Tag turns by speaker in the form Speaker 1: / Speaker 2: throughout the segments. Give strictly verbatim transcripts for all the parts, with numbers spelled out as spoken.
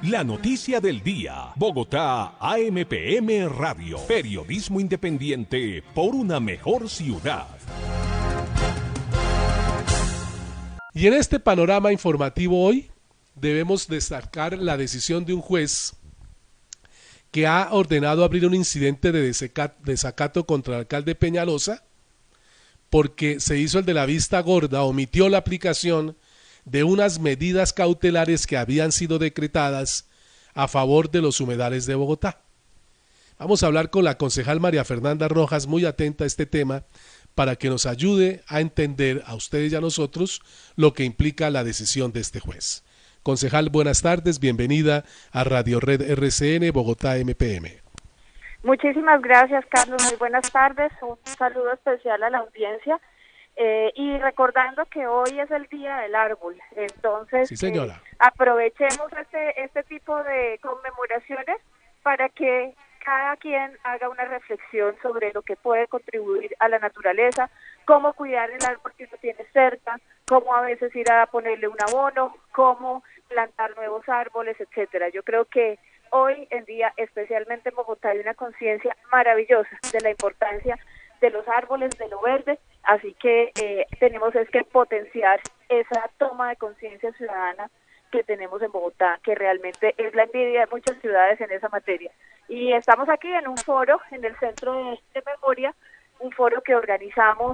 Speaker 1: La noticia del día. Bogotá, A M P M Radio. Periodismo independiente por una mejor ciudad.
Speaker 2: Y en este panorama informativo hoy debemos destacar la decisión de un juez que ha ordenado abrir un incidente de desacato contra el alcalde Peñalosa porque se hizo el de la vista gorda, omitió la aplicación de unas medidas cautelares que habían sido decretadas a favor de los humedales de Bogotá. Vamos a hablar con la concejal María Fernanda Rojas, muy atenta a este tema, para que nos ayude a entender a ustedes y a nosotros lo que implica la decisión de este juez. Concejal, buenas tardes, bienvenida a Radio Red R C N Bogotá M P M.
Speaker 3: Muchísimas gracias, Carlos, muy buenas tardes, un saludo especial a la audiencia eh, y recordando que hoy es el Día del Árbol, entonces
Speaker 2: sí, señora.
Speaker 3: Eh, aprovechemos este, este tipo de conmemoraciones para que cada quien haga una reflexión sobre lo que puede contribuir a la naturaleza, cómo cuidar el árbol que uno tiene cerca, cómo a veces ir a ponerle un abono, cómo plantar nuevos árboles, etcétera. Yo creo que hoy en día, especialmente en Bogotá, hay una conciencia maravillosa de la importancia de los árboles, de lo verde, así que eh, tenemos es que potenciar esa toma de conciencia ciudadana que tenemos en Bogotá, que realmente es la envidia de muchas ciudades en esa materia. Y estamos aquí en un foro en el Centro de, de Memoria, un foro que organizamos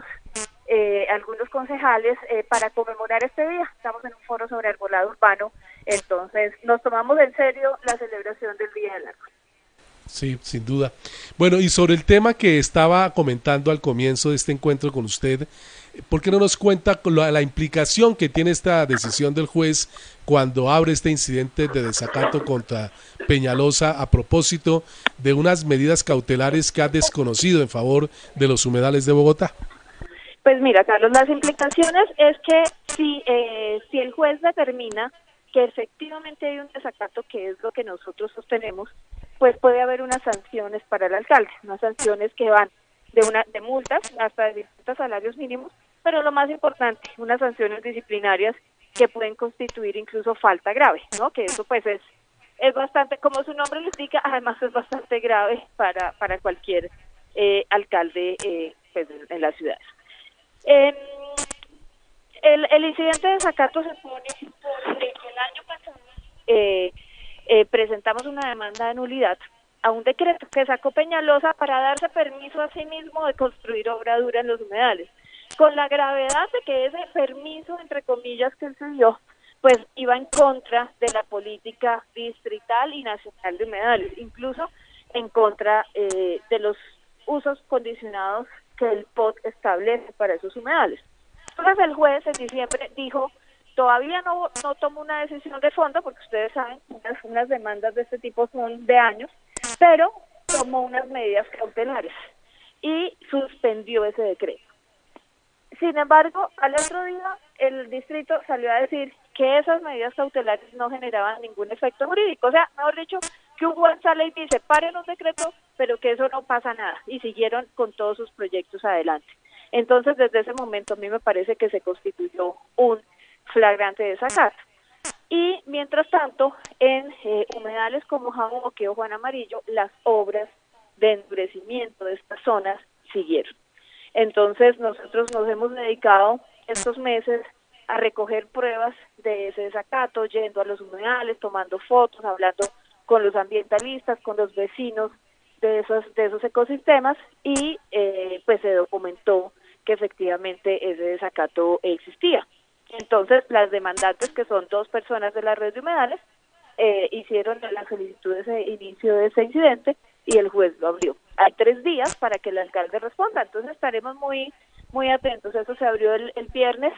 Speaker 3: eh, algunos concejales eh, para conmemorar este día. Estamos en un foro sobre arbolado urbano, entonces nos tomamos en serio la celebración del Día del Árbol.
Speaker 2: Sí, sin duda. Bueno, y sobre el tema que estaba comentando al comienzo de este encuentro con usted, ¿por qué no nos cuenta la, la implicación que tiene esta decisión del juez cuando abre este incidente de desacato contra Peñalosa a propósito de unas medidas cautelares que ha desconocido en favor de los humedales de Bogotá?
Speaker 3: Pues mira, Carlos, las implicaciones es que si, eh, si el juez determina que efectivamente hay un desacato, que es lo que nosotros sostenemos, pues puede haber unas sanciones para el alcalde, unas sanciones que van de una de multas hasta de distintos salarios mínimos, pero lo más importante, unas sanciones disciplinarias que pueden constituir incluso falta grave, ¿no? Que eso pues es es bastante, como su nombre lo indica, además es bastante grave para para cualquier eh, alcalde eh, pues en, en las ciudades. Eh, el, el incidente de desacato se pone porque el año pasado eh, eh, presentamos una demanda de nulidad a un decreto que sacó Peñalosa para darse permiso a sí mismo de construir obra dura en los humedales, con la gravedad de que ese permiso, entre comillas, que él se dio, pues iba en contra de la política distrital y nacional de humedales, incluso en contra eh, de los usos condicionados que el P O T establece para esos humedales. Entonces el juez en diciembre dijo, todavía no, no tomó una decisión de fondo, porque ustedes saben, unas, unas demandas de este tipo son de años, pero tomó unas medidas cautelares y suspendió ese decreto. Sin embargo, al otro día el distrito salió a decir que esas medidas cautelares no generaban ningún efecto jurídico, o sea, mejor dicho, que un juez sale y dice, paren los decretos, pero que eso no pasa nada, y siguieron con todos sus proyectos adelante. Entonces, desde ese momento a mí me parece que se constituyó un flagrante desacato. Y mientras tanto, en eh, humedales como Jabón, Boqueo, Juan Amarillo, las obras de endurecimiento de estas zonas siguieron. Entonces, nosotros nos hemos dedicado estos meses a recoger pruebas de ese desacato, yendo a los humedales, tomando fotos, hablando con los ambientalistas, con los vecinos de esos de esos ecosistemas y eh, pues se documentó que efectivamente ese desacato existía. Entonces, las demandantes, que son dos personas de la red de humedales, eh, hicieron la solicitud de ese inicio de ese incidente y el juez lo abrió. Hay tres días para que el alcalde responda, entonces estaremos muy muy atentos. Eso se abrió el, el viernes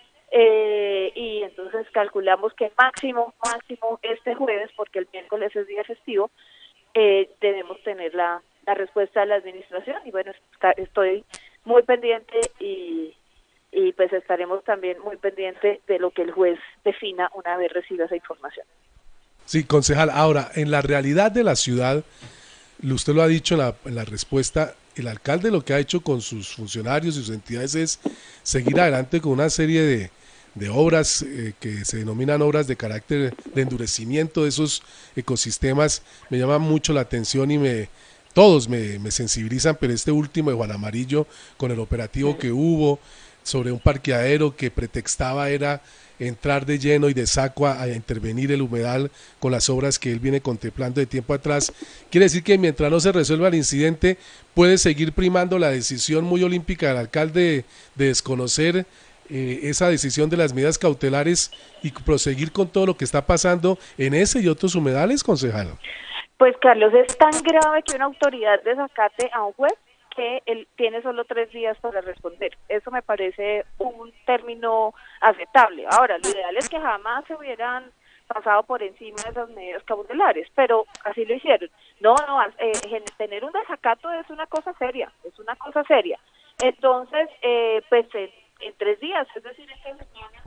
Speaker 3: eh, y entonces calculamos que máximo, máximo este jueves, porque el miércoles es día festivo, eh, debemos tener la, la respuesta de la administración y bueno, está, estoy muy pendiente y y pues estaremos también muy pendientes de lo que el juez defina una vez reciba esa información.
Speaker 2: Sí, concejal, ahora, en la realidad de la ciudad, usted lo ha dicho en la, en la respuesta, el alcalde lo que ha hecho con sus funcionarios y sus entidades es seguir adelante con una serie de, de obras eh, que se denominan obras de carácter de endurecimiento de esos ecosistemas, me llama mucho la atención y me todos me, me sensibilizan, pero este último de Juan Amarillo, con el operativo que hubo sobre un parqueadero que pretextaba era entrar de lleno y de saco a, a intervenir el humedal con las obras que él viene contemplando de tiempo atrás, quiere decir que mientras no se resuelva el incidente puede seguir primando la decisión muy olímpica del alcalde de desconocer eh, esa decisión de las medidas cautelares y proseguir con todo lo que está pasando en ese y otros humedales, concejal.
Speaker 3: Pues Carlos, es tan grave que una autoridad desacate a un juez que él tiene solo tres días para responder. Eso me parece un término aceptable. Ahora, lo ideal es que jamás se hubieran pasado por encima de esas medidas cautelares, pero así lo hicieron. No, no, eh, tener un desacato es una cosa seria, es una cosa seria. Entonces, eh, pues en, en tres días, es decir, esta semana,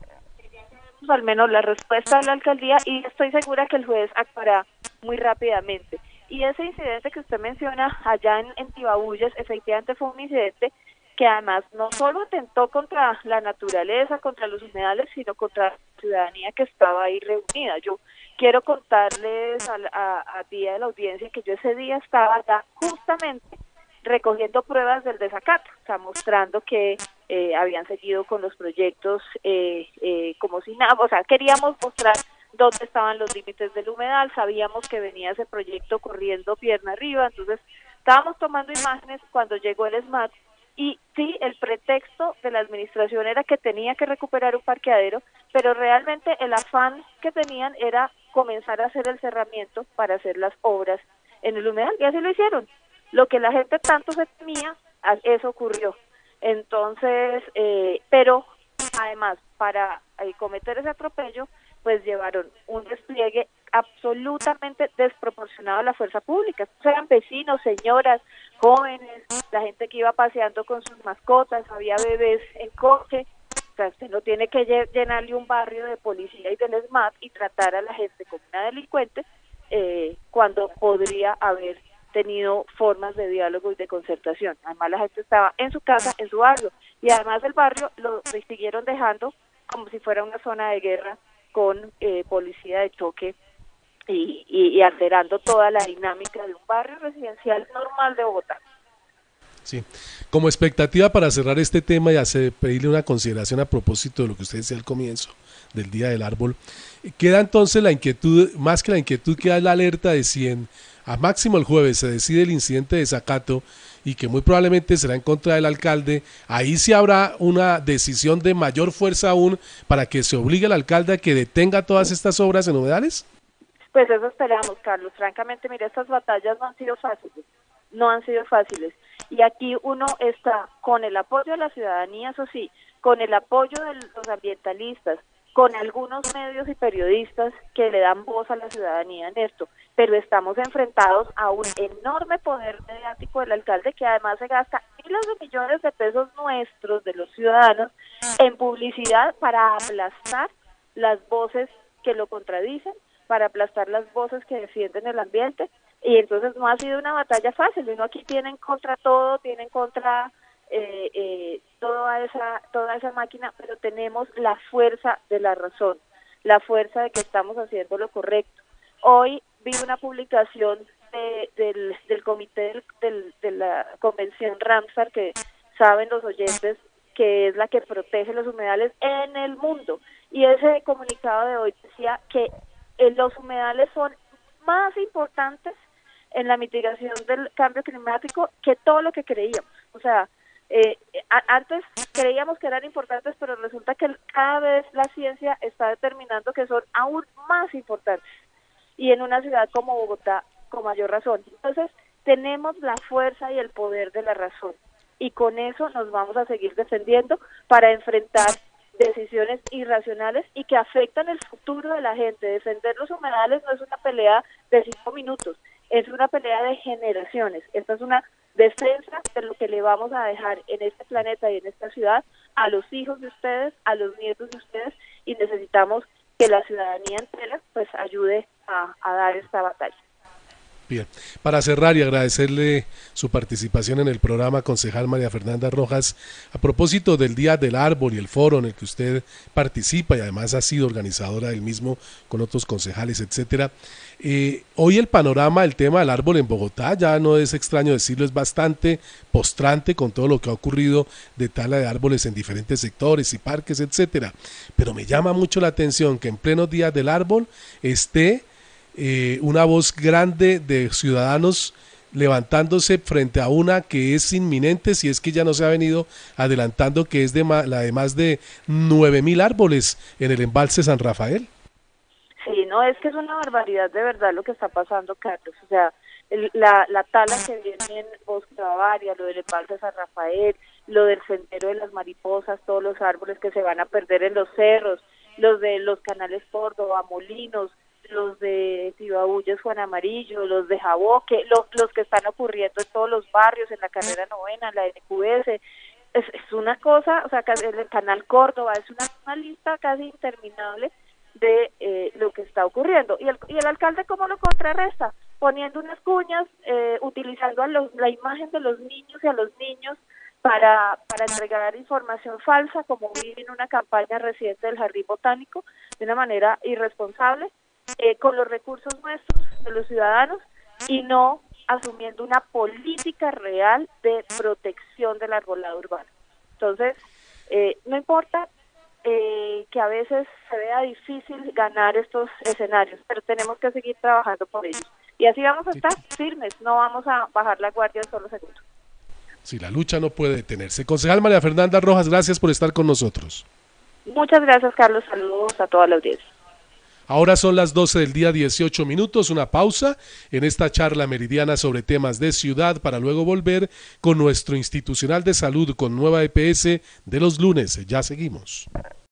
Speaker 3: al menos la respuesta de la alcaldía, y estoy segura que el juez actuará muy rápidamente. Y ese incidente que usted menciona allá en, en Tibabuyes, efectivamente fue un incidente que además no solo atentó contra la naturaleza, contra los humedales, sino contra la ciudadanía que estaba ahí reunida. Yo quiero contarles a, a, a ti de la audiencia que yo ese día estaba allá justamente recogiendo pruebas del desacato, o sea, mostrando que eh, habían seguido con los proyectos eh, eh, como si nada, o sea, queríamos mostrar dónde estaban los límites del humedal, sabíamos que venía ese proyecto corriendo pierna arriba, entonces estábamos tomando imágenes cuando llegó el SMAT y sí, el pretexto de la administración era que tenía que recuperar un parqueadero, pero realmente el afán que tenían era comenzar a hacer el cerramiento para hacer las obras en el humedal, y así lo hicieron. Lo que la gente tanto se temía, eso ocurrió. Entonces, eh, pero además, para eh, cometer ese atropello, pues llevaron un despliegue absolutamente desproporcionado a la fuerza pública. Eran vecinos, señoras, jóvenes, la gente que iba paseando con sus mascotas, había bebés en coche. O sea, usted no tiene que llenarle un barrio de policía y del SMAT y tratar a la gente como una delincuente eh, cuando podría haber tenido formas de diálogo y de concertación. Además, la gente estaba en su casa, en su barrio, y además el barrio lo siguieron dejando como si fuera una zona de guerra con eh, policía de choque y, y, y alterando toda la dinámica de un barrio residencial normal de Bogotá.
Speaker 2: Sí, como expectativa para cerrar este tema y hacer, pedirle una consideración a propósito de lo que usted decía al comienzo del Día del Árbol, queda entonces la inquietud, más que la inquietud queda la alerta de si en, a máximo el jueves se decide el incidente de desacato y que muy probablemente será en contra del alcalde, ahí sí habrá una decisión de mayor fuerza aún para que se obligue al alcalde a que detenga todas estas obras en humedales.
Speaker 3: Pues eso esperamos, Carlos. Francamente, mire, estas batallas no han sido fáciles, no han sido fáciles. Y aquí uno está con el apoyo de la ciudadanía, eso sí, con el apoyo de los ambientalistas, con algunos medios y periodistas que le dan voz a la ciudadanía en esto, pero estamos enfrentados a un enorme poder mediático del alcalde que además se gasta miles de millones de pesos nuestros, de los ciudadanos, en publicidad para aplastar las voces que lo contradicen, para aplastar las voces que defienden el ambiente, y entonces no ha sido una batalla fácil. Uno aquí tienen contra todo, tienen contra eh, eh, toda esa toda esa máquina, pero tenemos la fuerza de la razón, la fuerza de que estamos haciendo lo correcto. Hoy vi una publicación de, del, del comité del, del, de la convención Ramsar, que saben los oyentes que es la que protege los humedales en el mundo, y ese comunicado de hoy decía que eh, los humedales son más importantes en la mitigación del cambio climático que todo lo que creíamos. O sea, eh, a, antes creíamos que eran importantes, pero resulta que cada vez la ciencia está determinando que son aún más importantes, y en una ciudad como Bogotá con mayor razón. Entonces tenemos la fuerza y el poder de la razón, y con eso nos vamos a seguir defendiendo para enfrentar decisiones irracionales y que afectan el futuro de la gente. Defender los humedales no es una pelea de cinco minutos, es una pelea de generaciones. Esta es una defensa de lo que le vamos a dejar en este planeta y en esta ciudad a los hijos de ustedes, a los nietos de ustedes, y necesitamos que la ciudadanía entera pues ayude a, a dar esta batalla.
Speaker 2: Bien, para cerrar y agradecerle su participación en el programa, concejal María Fernanda Rojas, a propósito del Día del Árbol y el foro en el que usted participa y además ha sido organizadora del mismo con otros concejales, etcétera. Eh, hoy el panorama, el tema del árbol en Bogotá, ya no es extraño decirlo, es bastante postrante con todo lo que ha ocurrido de tala de árboles en diferentes sectores y parques, etcétera. Pero me llama mucho la atención que en pleno Día del Árbol esté Eh, una voz grande de ciudadanos levantándose frente a una que es inminente, si es que ya no se ha venido adelantando, que es de ma la de más de nueve mil árboles en el embalse San Rafael.
Speaker 3: Sí, no, es que es una barbaridad de verdad lo que está pasando, Carlos. O sea, el, la, la tala que viene en Bosque Bavaria, lo del embalse San Rafael, lo del sendero de las mariposas, todos los árboles que se van a perder en los cerros, los de los canales Córdoba, Molinos, los de Cibaúlles, Juan Amarillo, los de Jaboque, los, los que están ocurriendo en todos los barrios, en la carrera novena, en la N Q S, es, es una cosa, o sea, el canal Córdoba, es una, una lista casi interminable de eh, lo que está ocurriendo. Y el, y el alcalde, ¿cómo lo contrarresta? Poniendo unas cuñas, eh, utilizando a los, la imagen de los niños y a los niños para, para entregar información falsa, como vi en una campaña reciente del Jardín Botánico, de una manera irresponsable, Eh, con los recursos nuestros, de los ciudadanos, y no asumiendo una política real de protección del arbolado urbano. Entonces, eh, no importa eh, que a veces se vea difícil ganar estos escenarios, pero tenemos que seguir trabajando por ellos. Y así vamos a estar firmes, no vamos a bajar la guardia en solo segundos.
Speaker 2: Si la lucha no puede detenerse. Concejal María Fernanda Rojas, gracias por estar con nosotros.
Speaker 3: Muchas gracias, Carlos. Saludos a toda la audiencia.
Speaker 2: Ahora son las doce del día, dieciocho minutos, una pausa en esta charla meridiana sobre temas de ciudad para luego volver con nuestro institucional de salud con nueva E P S de los lunes. Ya seguimos.